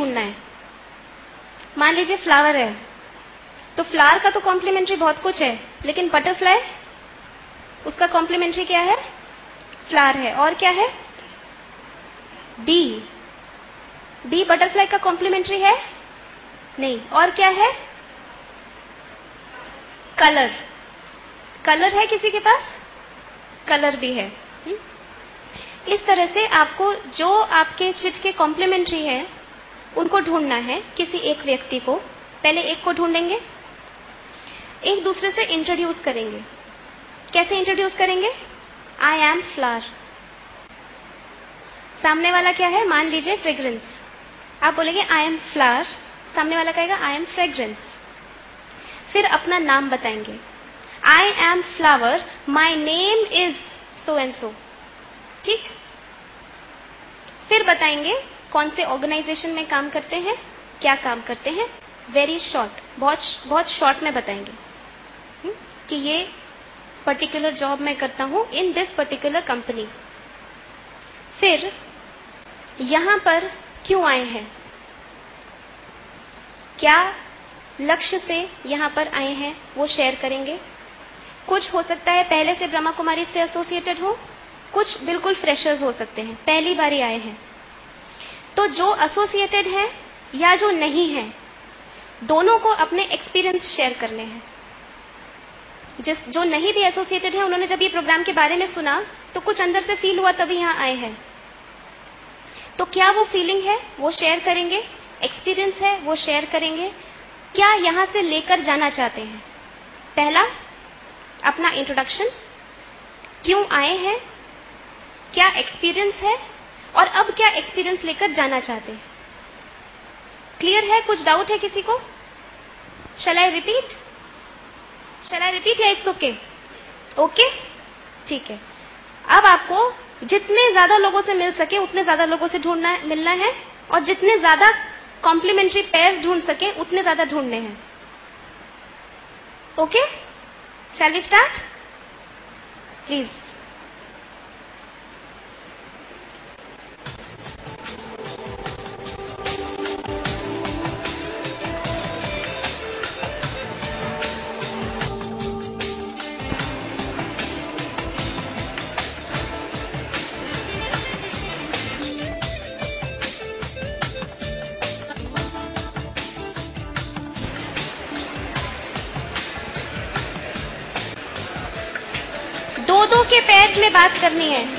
ढूंढना है। मान लीजिए फ्लावर है, तो फ्लावर का तो कॉम्प्लीमेंट्री बहुत कुछ है, लेकिन बटरफ्लाई, उसका कॉम्प्लीमेंट्री क्या है? फ्लावर है। और क्या है? बी। बी बटरफ्लाई का कॉम्प्लीमेंट्री है? नहीं। और क्या है? कलर। कलर है किसी के पास? कलर भी है। इस तरह से आपको जो आपके चिट के कॉम्प्लीमेंट्री है उनको ढूंढना है, किसी एक व्यक्ति को। पहले एक को ढूंढेंगे, एक दूसरे से इंट्रोड्यूस करेंगे। कैसे इंट्रोड्यूस करेंगे? I am flower. सामने वाला क्या है? मान लीजिए फ्रेग्रेंस। आप बोलेंगे आई एम फ्लावर, सामने वाला कहेगा आई एम फ्रेग्रेंस। फिर अपना नाम बताएंगे। I am flower, my name is so and so. ठीक। फिर बताएंगे कौन से ऑर्गेनाइजेशन में काम करते हैं, क्या काम करते हैं। वेरी शॉर्ट, बहुत शॉर्ट में बताएंगे कि ये पर्टिकुलर जॉब मैं करता हूं इन दिस पर्टिकुलर कंपनी। फिर यहां पर क्यों आए हैं, क्या लक्ष्य से यहां पर आए हैं, वो शेयर करेंगे। कुछ हो सकता है पहले से ब्रह्मा कुमारी से एसोसिएटेड हो, कुछ बिल्कुल फ्रेशर्स हो सकते हैं, पहली बार आए हैं। तो जो एसोसिएटेड है या जो नहीं है, दोनों को अपने एक्सपीरियंस शेयर करने हैं। जो नहीं भी एसोसिएटेड है, उन्होंने जब ये प्रोग्राम के बारे में सुना तो कुछ अंदर से फील हुआ तभी यहां आए हैं। तो क्या वो फीलिंग है वो शेयर करेंगे, एक्सपीरियंस है वो शेयर करेंगे, क्या यहां से लेकर जाना चाहते हैं। पहला अपना इंट्रोडक्शन, क्यों आए हैं, क्या एक्सपीरियंस है, और अब क्या एक्सपीरियंस लेकर जाना चाहते हैं। क्लियर है? कुछ डाउट है किसी को? Shall I repeat? या इट्स ओके? ओके, ठीक है। अब आपको जितने ज्यादा लोगों से मिल सके उतने ज्यादा लोगों से मिलना है, और जितने ज्यादा कॉम्प्लीमेंट्री पेयर्स ढूंढ सके उतने ज्यादा ढूंढने हैं। Okay, shall we start? Please. दो दो के पेयर्स में बात करनी है।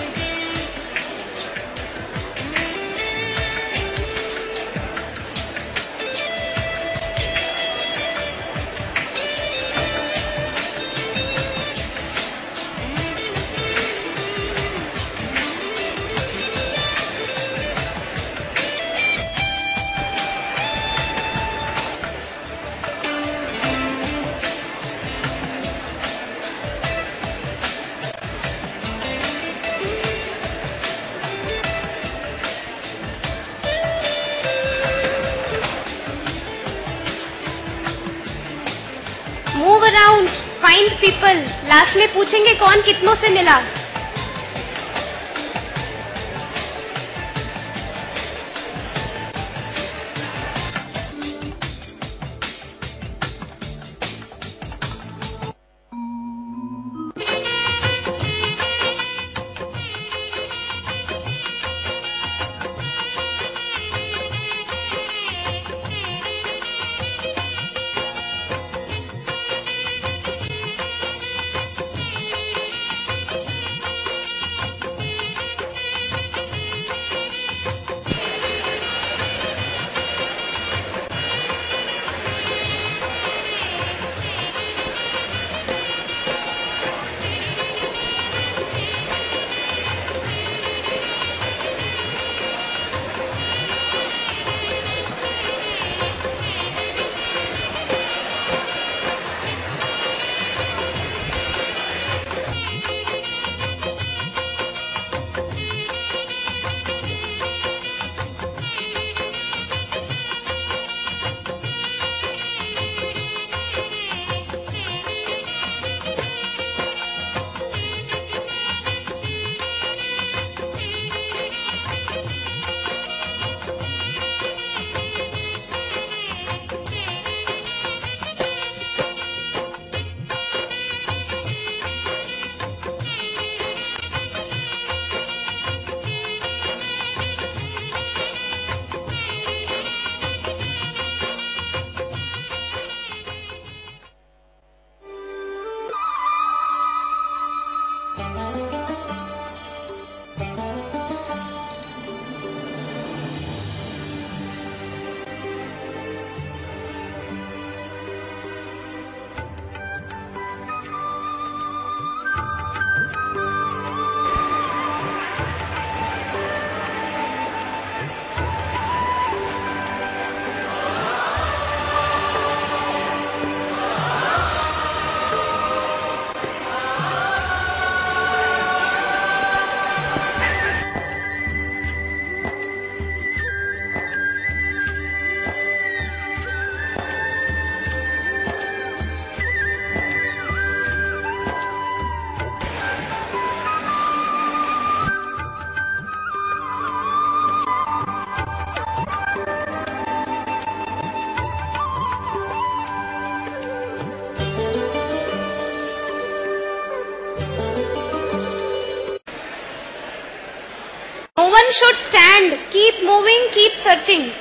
Move around, find people. Last में पूछेंगे कौन कितनों से मिला। person should stand, keep moving, keep searching.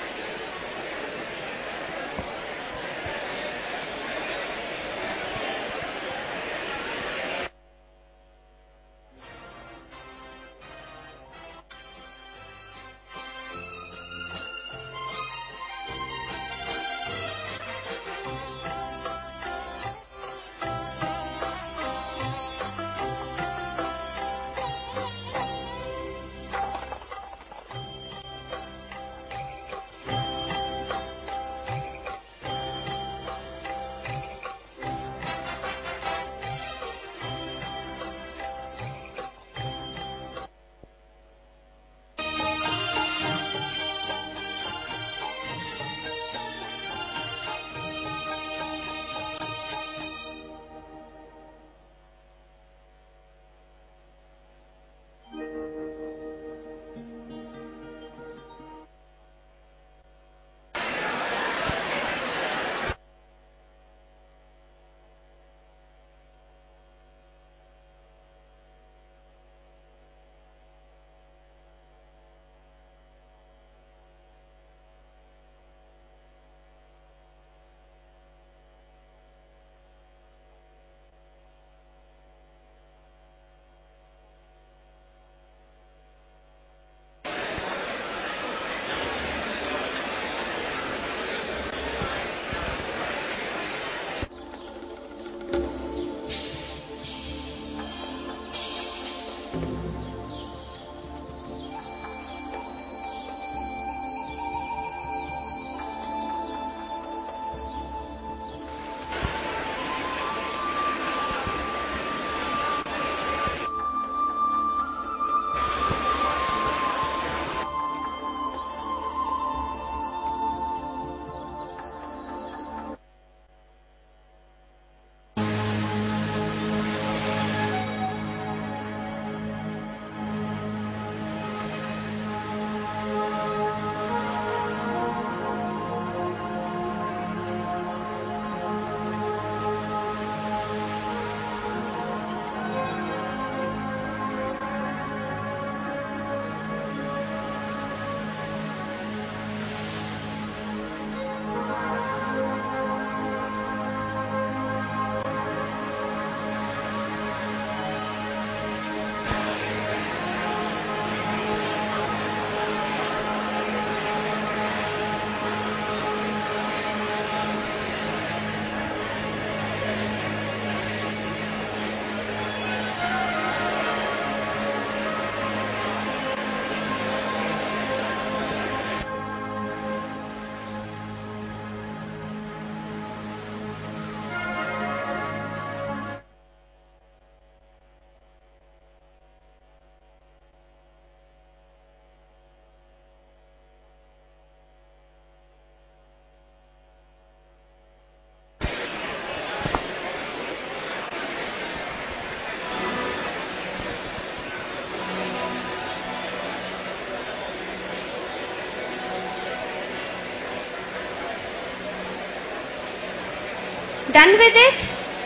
Done with it?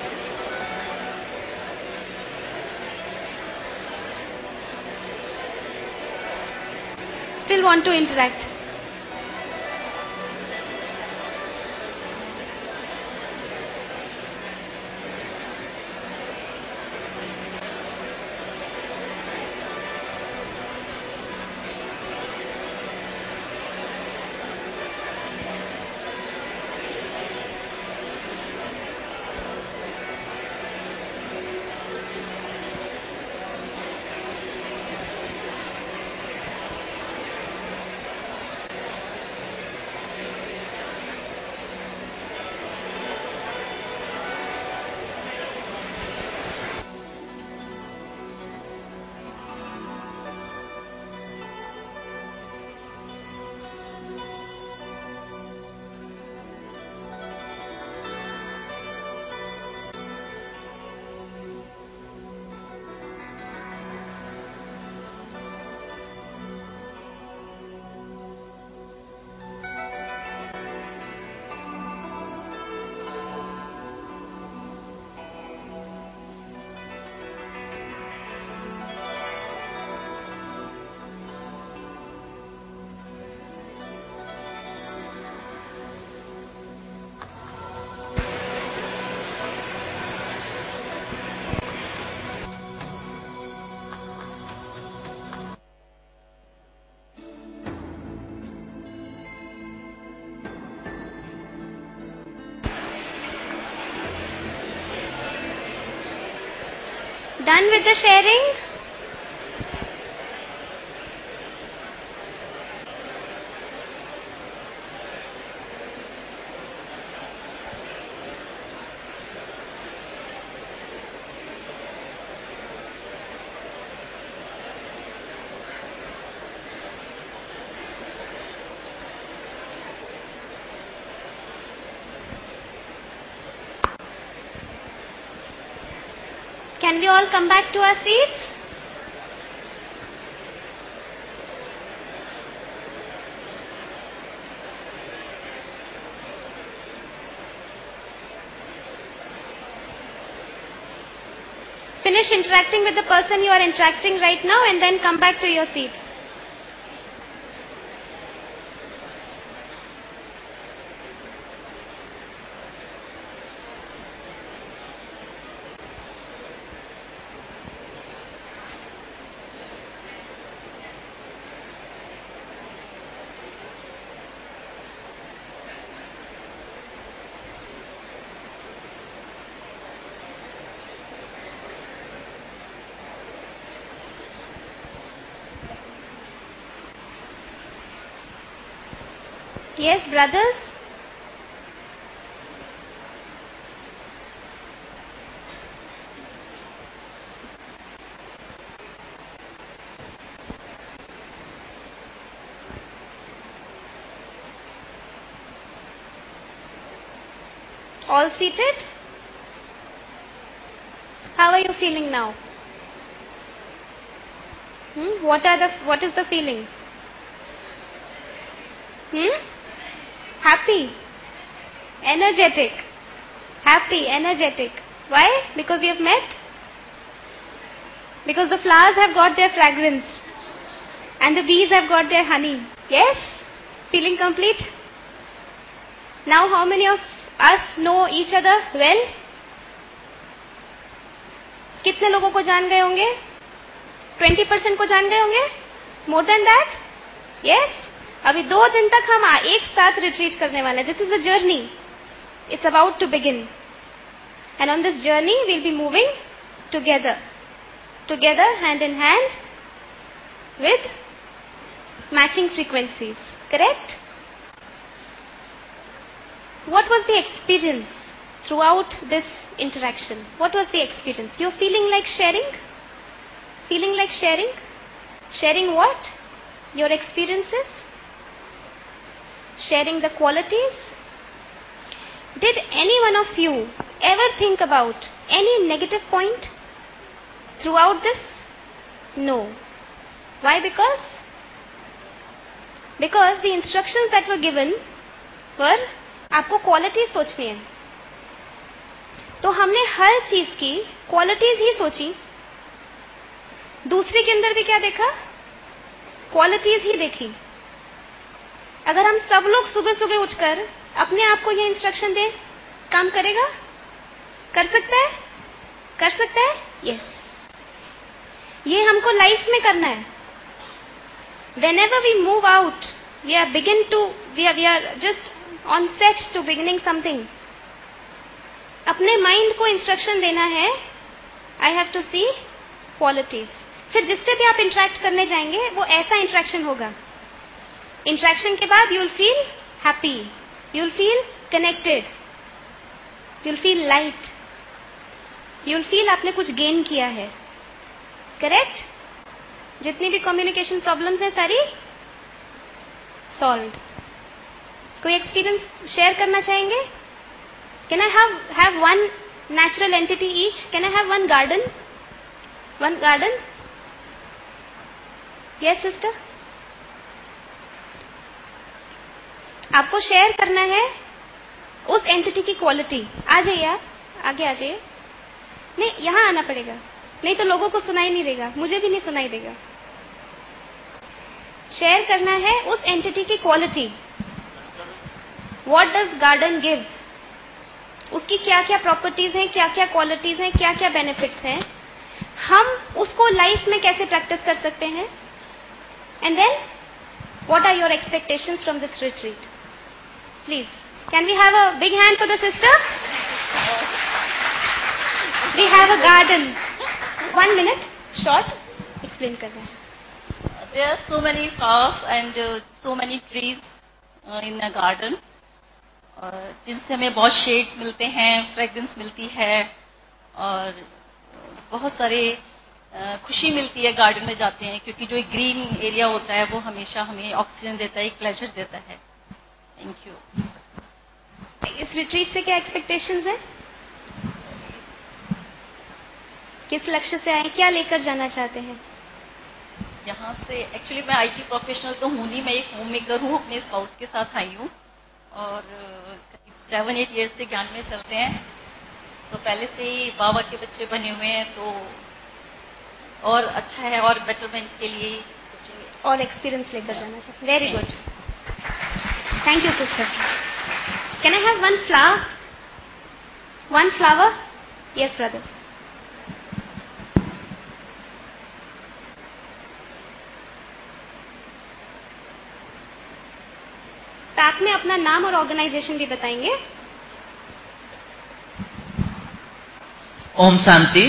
Still want to interact? Done with the sharing? Can we all come back to our seats? Finish interacting with the person you are interacting right now and then come back to your seats. Yes, brothers? All seated? How are you feeling now? What is the feeling? Happy, energetic, happy, energetic. Why? Because you have met? Because the flowers have got their fragrance and the bees have got their honey. Yes? Feeling complete? Now how many of us know each other well? कितने लोगों को जान गए होंगे? 20% को जान गए होंगे? More than that? Yes? अभी 2 दिन तक हम एक साथ रिट्रीट करने वाले हैं. This is a journey. It's about to begin. And on this journey, we'll be moving together. Together, hand in hand, with matching frequencies. Correct? What was the experience throughout this interaction? What was the experience? You're feeling like sharing? Feeling like sharing? Sharing what? Your experiences? Sharing the qualities? Did any one of you ever think about any negative point throughout this? No. Why? Because the instructions that were given were आपको qualities सोचनी है. तो हमने हर चीज की qualities ही सोची. दूसरे के अंदर भी क्या देखा? क्वालिटीज ही देखी. अगर हम सब लोग सुबह सुबह उठकर अपने आप को ये इंस्ट्रक्शन दें, काम करेगा? कर सकता है? कर सकता है? यस. ये हमको लाइफ में करना है. Whenever we move out, we are just on set to beginning something. अपने माइंड को इंस्ट्रक्शन देना है, I have to see qualities. फिर जिससे भी आप इंटरेक्ट करने जाएंगे वो ऐसा इंटरेक्शन होगा. इंटरेक्शन के बाद you'll feel happy, you'll feel connected, you'll feel light, you'll feel आपने कुछ गेन किया है. करेक्ट? जितनी भी कम्युनिकेशन प्रॉब्लम्स हैं सारी सॉल्व. कोई एक्सपीरियंस शेयर करना चाहेंगे? Can I have one natural entity each? Can I have one garden? One garden? Yes sister. आपको शेयर करना है उस एंटिटी की क्वालिटी. आ जाइए, आप आगे आ जाइए. नहीं, यहां आना पड़ेगा, नहीं तो लोगों को सुनाई नहीं देगा, मुझे भी नहीं सुनाई देगा. शेयर करना है उस एंटिटी की quality. What does garden give? उसकी क्या क्या प्रॉपर्टीज हैं, क्या क्या क्वालिटीज हैं, क्या क्या बेनिफिट्स हैं. हम उसको लाइफ में कैसे प्रैक्टिस कर सकते हैं? And then what are your expectations from this retreat? Please, can we have a big hand for the sister? We have a garden. 1 minute short explain कर रहे हैं. There are so many flowers and so many trees in a garden, जिनसे हमें बहुत shades मिलते हैं, fragrance मिलती है और बहुत सारे खुशी मिलती है गार्डन में जाते हैं, क्योंकि जो एक ग्रीन एरिया होता है वो हमेशा हमें ऑक्सीजन देता है, एक प्लेजर देता है. Thank you. इस रिट्रीट से क्या एक्सपेक्टेशंस हैं? किस लक्ष्य से आए, क्या लेकर जाना चाहते हैं? यहाँ से एक्चुअली मैं आईटी प्रोफेशनल तो हूँ नहीं, मैं एक होम मेकर हूँ, अपने स्पाउस के साथ आई हूँ और करीब 7-8 ईयर्स से ज्ञान में चलते हैं. तो पहले से ही बाबा के बच्चे बने हुए हैं, तो और अच्छा है और बेटरमेंट के लिए सोचेंगे और एक्सपीरियंस लेकर जाना चाहते. Very good. Thank you sister. Can I have 1 flower? 1 flower? Yes brother. साथ में अपना नाम और ऑर्गेनाइजेशन भी बताएंगे. Om Shanti.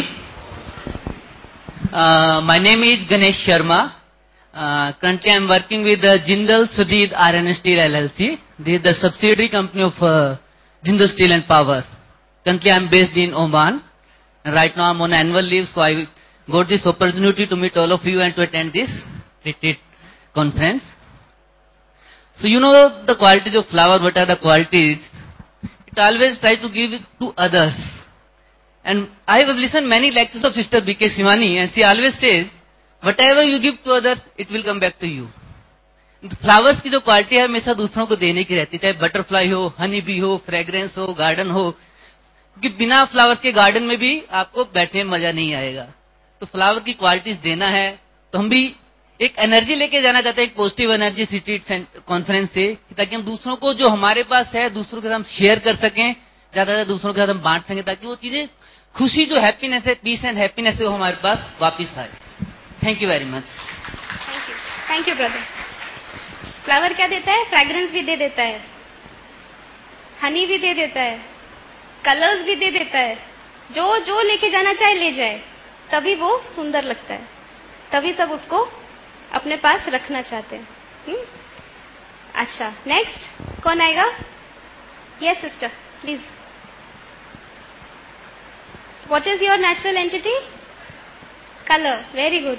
My name is Ganesh Sharma. Currently I am working with Jindal Sudhir Iron and Steel LLC. This is the subsidiary company of Jindal Steel and Power. Currently I am based in Oman. And right now I am on annual leave, so I got this opportunity to meet all of you and to attend this retreat conference. So you know the qualities of flower, what are the qualities? It always try to give it to others. And I have listened many lectures of Sister B.K. Shivani, and she always says, whatever you give to others, it will come back to you. Flowers की जो quality है हमेशा दूसरों को देने की रहती है, चाहे बटरफ्लाई हो, हनी बी हो, फ्रेग्रेंस हो, गार्डन हो, क्योंकि बिना फ्लावर्स के गार्डन में भी आपको बैठने में मजा नहीं आएगा. तो फ्लावर की क्वालिटीज देना है, तो हम भी एक एनर्जी लेके जाना चाहते हैं, एक पॉजिटिव एनर्जी सिटी कॉन्फ्रेंस से, ताकि हम दूसरों को जो हमारे पास है दूसरों के साथ शेयर कर सकें, ज्यादा से दूसरों के साथ हम बांट सकें, ताकि वो चीजें खुशी जो हैप्पीनेस है, पीस एंड हैप्पीनेस है, वो हमारे पास वापिस आए. Thank you very much. Thank you brother. Flower क्या देता है? फ्रेग्रेंस भी दे देता है, हनी भी दे देता है, कलर्स भी दे देता है. जो जो लेके जाना चाहे ले जाए, तभी वो सुंदर लगता है, तभी सब उसको अपने पास रखना चाहते हैं. अच्छा, नेक्स्ट कौन आएगा? Yes sister please. What is your natural entity? Colour. Very good.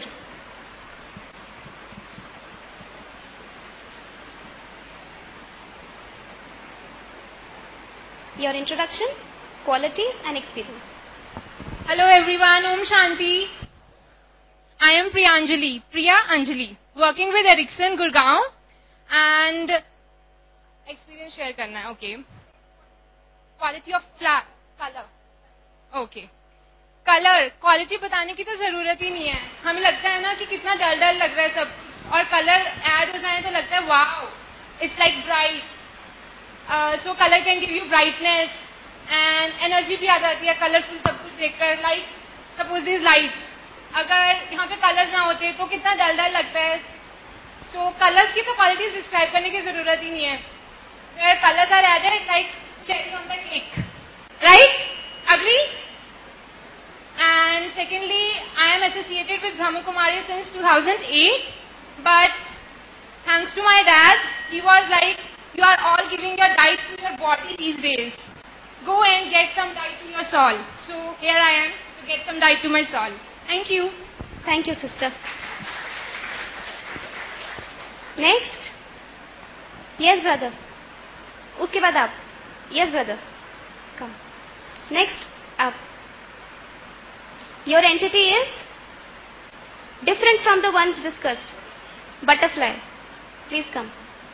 Your introduction, qualities and experience. Hello everyone, Om Shanti. I am Priya Anjali, working with Ericsson Gurgaon and experience share करना है. Okay. Quality of color. Okay. Colour quality बताने की तो जरूरत ही नहीं है. हमें लगता है ना कि कितना डल डल लग रहा है सब कुछ, और कलर ऐड हो जाए तो लगता है wow, it's like bright. So colour can give you brightness and energy भी आ जाती है कलरफुल सब कुछ देखकर. लाइक सपोज दिस लाइट्स, अगर यहाँ पे कलर्स ना होते तो कितना डल डल लगता है. सो कलर्स की तो क्वालिटीज डिस्क्राइब करने की जरूरत ही नहीं है. Where colours are added like cherry on the cake, right? Agree? And secondly, I am associated with Brahma Kumari since 2008. But thanks to my dad, he was like, you are all giving your diet to your body these days. Go and get some diet to your soul. So here I am to get some diet to my soul. Thank you. Thank you, sister. Next. Yes, brother. उसके बाद आप. Yes, brother. Come. Next, आप. Your entity is different from the ones discussed. Butterfly. Please come.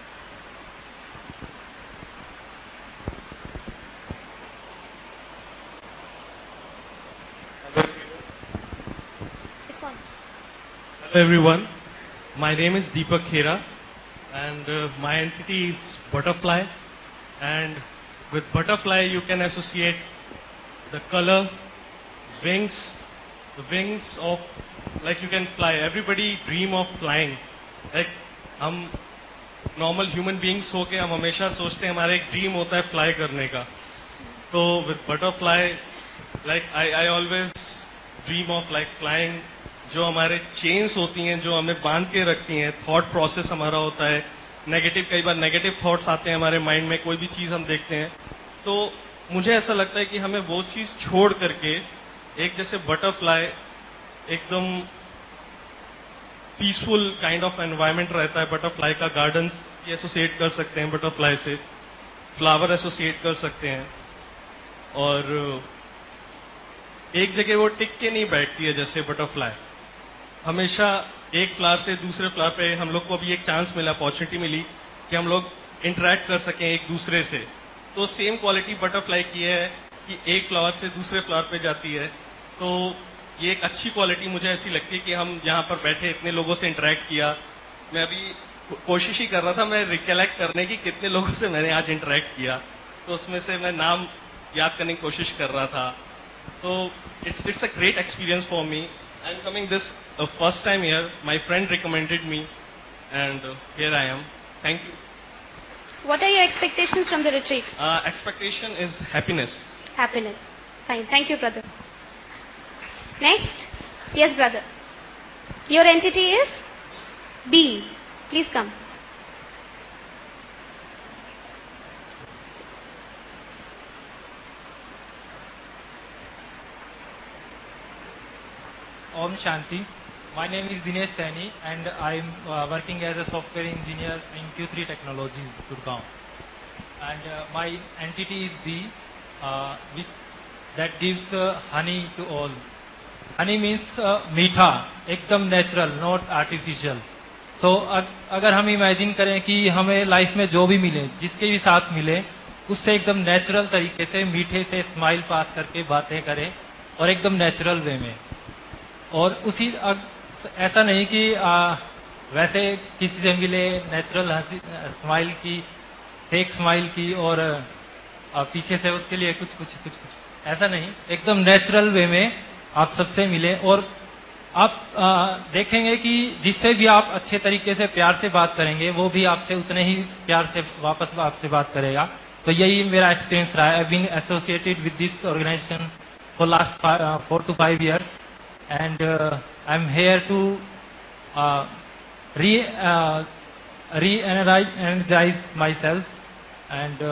It's on. Hello everyone. My name is Deepak Khera and my entity is butterfly, and with butterfly you can associate the color, wings, the wings of, like you can fly. Everybody dream of flying. Like हम normal human beings होके हम हमेशा सोचते हैं हमारा एक dream होता है फ्लाई करने का. तो with butterfly, like I always dream of like flying, जो हमारे चेन्स होती हैं जो हमें बांध के रखती हैं, थॉट प्रोसेस हमारा होता है नेगेटिव, कई बार नेगेटिव थॉट्स आते हैं हमारे माइंड में, कोई भी चीज़ हम देखते हैं, तो मुझे ऐसा लगता है कि हमें वो चीज़ छोड़ करके एक जैसे बटरफ्लाई, एकदम पीसफुल काइंड ऑफ एनवायरनमेंट रहता है बटरफ्लाई का, गार्डन्स की एसोसिएट कर सकते हैं बटरफ्लाई से, फ्लावर एसोसिएट कर सकते हैं, और एक जगह वो टिक के नहीं बैठती है जैसे बटरफ्लाई, हमेशा एक फ्लावर से दूसरे फ्लावर पे हम लोग को अभी एक चांस मिला, अपॉर्चुनिटी मिली कि हम लोग इंटरेक्ट कर सकें एक दूसरे से, तो सेम क्वालिटी बटरफ्लाई की है कि एक फ्लावर से दूसरे फ्लावर पे जाती है, तो ये एक अच्छी क्वालिटी मुझे ऐसी लगती है कि हम यहाँ पर बैठे इतने लोगों से इंटरेक्ट किया। मैं अभी कोशिश ही कर रहा था मैं रिकलेक्ट करने की कितने लोगों से मैंने आज इंटरेक्ट किया, तो उसमें से मैं नाम याद करने की कोशिश कर रहा था, तो it's a great experience for me. I'm coming this first time here. My friend recommended me, and here I am. Thank you. What are your expectations from the retreat? Expectation is happiness. Happiness. Fine. Thank you, brother. Next. Yes, brother. Your entity is B. Please come. Om Shanti. My name is Dinesh Saini and I am working as a software engineer in Q3 Technologies, Gurgaon. And my entity is B, that gives honey to all. Honey means मीठा, एकदम natural, not artificial. सो अगर हम imagine करें कि हमें life में जो भी मिले, जिसके भी साथ मिले, उससे एकदम नेचुरल तरीके से मीठे से स्माइल पास करके बातें करें और एकदम नेचुरल वे में. और उसी ऐसा नहीं कि वैसे किसी से मिले नेचुरल हंसी स्माइल की, फेक स्माइल की और पीछे से उसके लिए कुछ ऐसा नहीं, एकदम नेचुरल वे में आप सबसे मिले. और आप देखेंगे कि जिससे भी आप अच्छे तरीके से प्यार से बात करेंगे वो भी आपसे उतने ही प्यार से वापस आपसे बात करेगा. तो यही मेरा एक्सपीरियंस रहा है. I been associated with this organisation for last 4 to 5 years. And I'm here to re-energize myself. And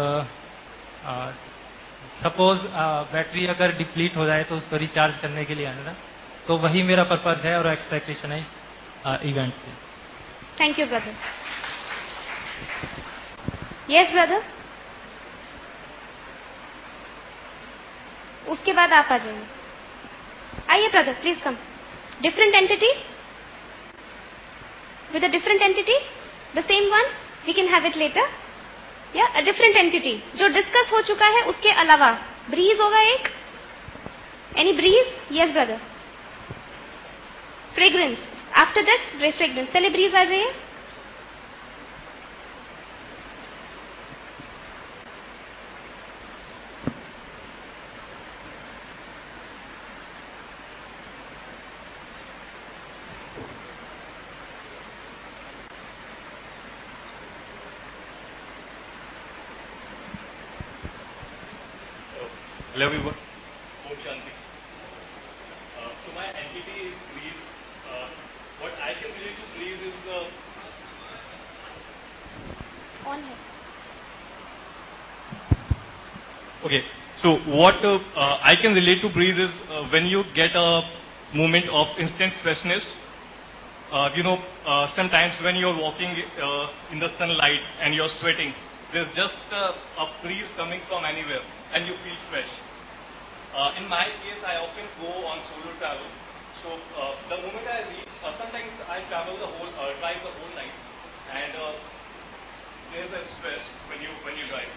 suppose battery अगर डिप्लीट हो जाए तो उसको रिचार्ज करने के लिए आना था. तो वही मेरा पर्पस है और एक्सपेक्टेशन है इस इवेंट से. Thank you brother. Yes brother. उसके बाद आप आ जाइए. आइए brother, please come. Different entity with a different entity, the same one, we can have it later. या अ डिफरेंट एंटिटी जो डिस्कस हो चुका है उसके अलावा. ब्रीज होगा एक. Any breeze? Yes brother. Fragrance. After this fragrance. पहले ब्रीज आ जाइए. Hello everyone. Om Shanti. So my entity is breeze. What I can relate to breeze is on है. okay. So what I can relate to breeze is when you get a moment of instant freshness. Sometimes when you're walking in the sunlight and you're sweating, there's just a breeze coming from anywhere and you feel fresh. In my case, I often go on solo travel. So the moment I reach, sometimes I drive the whole night, and there's a stress when you drive.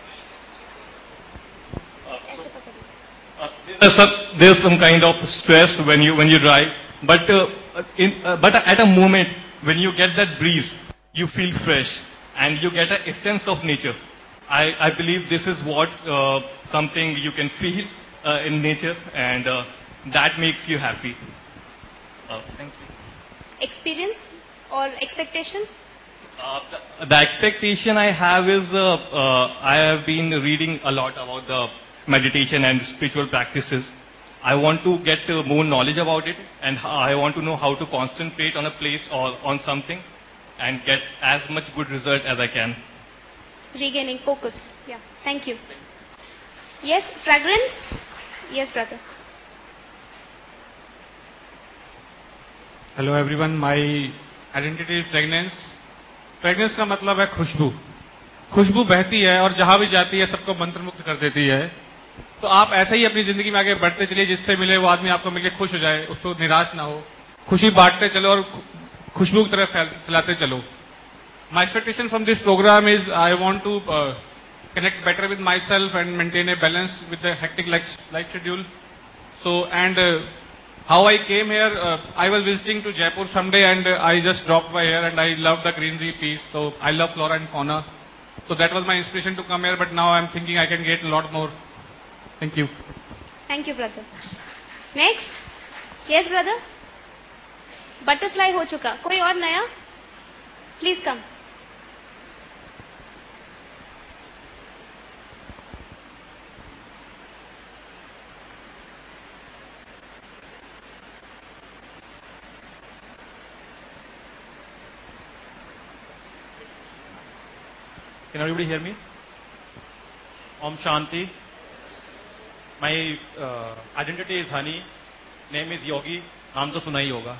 There's some kind of stress when you drive, but at a moment when you get that breeze, you feel fresh and you get a sense of nature. I believe this is what something you can feel in nature, and that makes you happy. Thank you. Experience or expectation? The expectation I have is I have been reading a lot about the meditation and spiritual practices, I want to get more knowledge about it, and I want to know how to concentrate on a place or on something and get as much good result as I can. Regaining focus. Yeah. Thank you. Yes, fragrance. Yes, brother. Hello everyone, my identity is fragrance. Fragrance का मतलब है खुशबू. खुशबू बहती है और जहां भी जाती है सबको मंत्रमुग्ध कर देती है. तो आप ऐसे ही अपनी जिंदगी में आगे बढ़ते चलिए, जिससे मिले वो आदमी आपको मिलकर खुश हो जाए, उसको निराश ना हो. खुशी बांटते चलो और खुशबू की तरफ फैलाते चलो. My expectation from this program is I want to connect better with myself and maintain a balance with the hectic life schedule. So, and how I came here, I was visiting to Jaipur someday and I just dropped by here and I love the greenery piece. So I love flora and fauna. So that was my inspiration to come here, but now I'm thinking I can get a lot more. Thank you. Thank you, brother. Next. Yes, brother. Butterfly हो चुका. कोई और नया? Please come. Can everybody hear me? Om Shanti. My identity is Honey. Name is Yogi. नाम तो सुना ही होगा.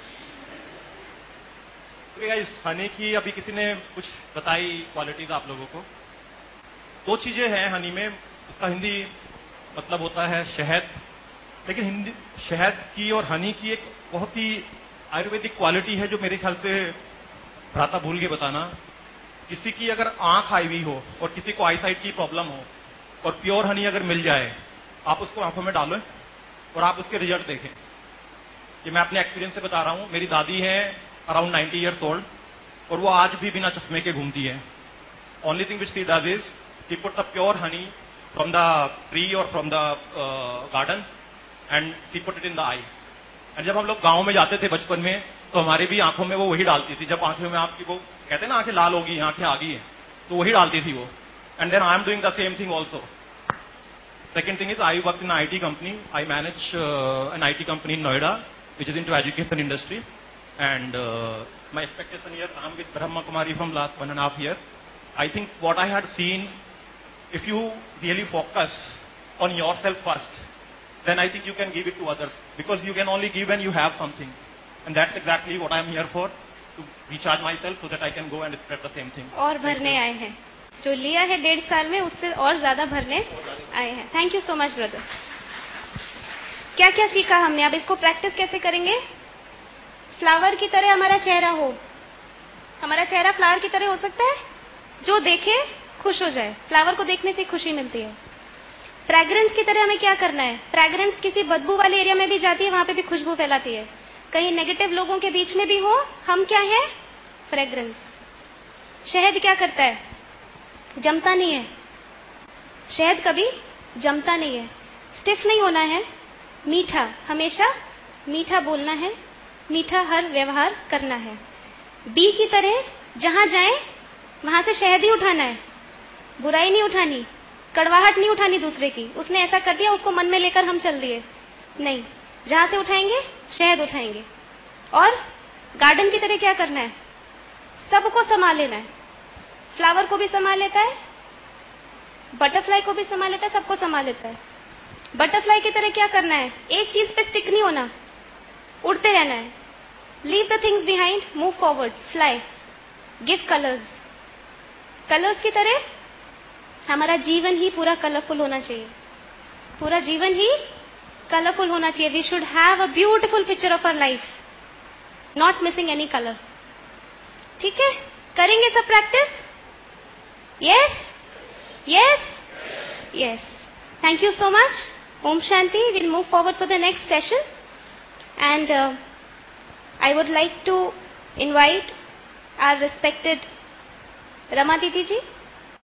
Okay guys, Honey की अभी किसी ने कुछ बताई क्वालिटीज आप लोगों को. दो चीजें हैं हनी में. इसका हिंदी मतलब होता है शहद. लेकिन हिंदी शहद की और हनी की एक बहुत ही आयुर्वेदिक क्वालिटी है जो मेरे ख्याल से भ्राता भूल के बताना. किसी की अगर आंख आई हुई हो और किसी को आई साइट की प्रॉब्लम हो और प्योर हनी अगर मिल जाए, आप उसको आंखों में डालो और आप उसके रिजल्ट देखें. ये मैं अपने एक्सपीरियंस से बता रहा हूं. मेरी दादी है अराउंड 90 ईयर्स ओल्ड और वो आज भी बिना चश्मे के घूमती है. Only thing which she does is she put the pure honey from the tree और from the garden and she put it in the eye. And जब हम लोग गांव में जाते थे बचपन में तो हमारी भी आंखों में वो वही डालती थी. जब आंखों में आपकी वो कहते हैं ना आंखें लाल होगी, आंखें आ गई हैं, तो वही डालती थी वो. And then I am doing the same thing also. Second thing is I work in IT company. I manage an IT company in Noida which is into education industry, and my expectation here, I'm with Brahma Kumari from last 1.5 years. I think what I had seen, if you really focus on yourself first, then I think you can give it to others, because you can only give when you have something, and that's exactly what I'm here for, to recharge myself so that I can go and spread the same thing. और भरने आए हैं, जो लिया है 1.5 साल में उससे और ज्यादा भरने आए हैं. Thank you so much brother. क्या क्या सीखा हमने, अब इसको प्रैक्टिस कैसे करेंगे? फ्लावर की तरह हमारा चेहरा हो. हमारा चेहरा फ्लावर की तरह हो सकता है, जो देखे खुश हो जाए. फ्लावर को देखने से खुशी मिलती है. फ्रैग्रेंस की तरह हमें क्या करना है? फ्रैग्रेंस किसी बदबू वाले एरिया में भी जाती है, वहां पे भी खुशबू फैलाती है. कहीं नेगेटिव लोगों के बीच में भी हो, हम क्या है? फ्रैग्रेंस. शहद क्या करता है? जमता नहीं है. शहद कभी जमता नहीं है. स्टिफ नहीं होना है. मीठा, हमेशा मीठा बोलना है, मीठा हर व्यवहार करना है. बी की तरह जहां जाए वहां से शहद ही उठाना है. बुराई नहीं उठानी, कड़वाहट नहीं उठानी दूसरे की. उसने ऐसा कर दिया, उसको मन में लेकर हम चल दिए. नहीं, जहां से उठाएंगे शहद उठाएंगे. और गार्डन की तरह क्या करना है? सबको संभाल लेना है. फ्लावर को भी संभाल लेता है, बटरफ्लाई को भी संभाल लेता है, सबको संभाल लेता है. बटरफ्लाई की तरह क्या करना है? एक चीज पे स्टिक नहीं होना, उड़ते रहना है. Leave the things behind, move forward, fly, give colours. Colours की तरह हमारा जीवन ही पूरा कलरफुल होना चाहिए. पूरा जीवन ही कलरफुल होना चाहिए. We should have a beautiful picture of our life, not missing any colour. ठीक है, करेंगे सब practice? Yes yes yes. Thank you so much. Om Shanti. We'll move forward for the next session. And I would like to invite our respected Rama Didi ji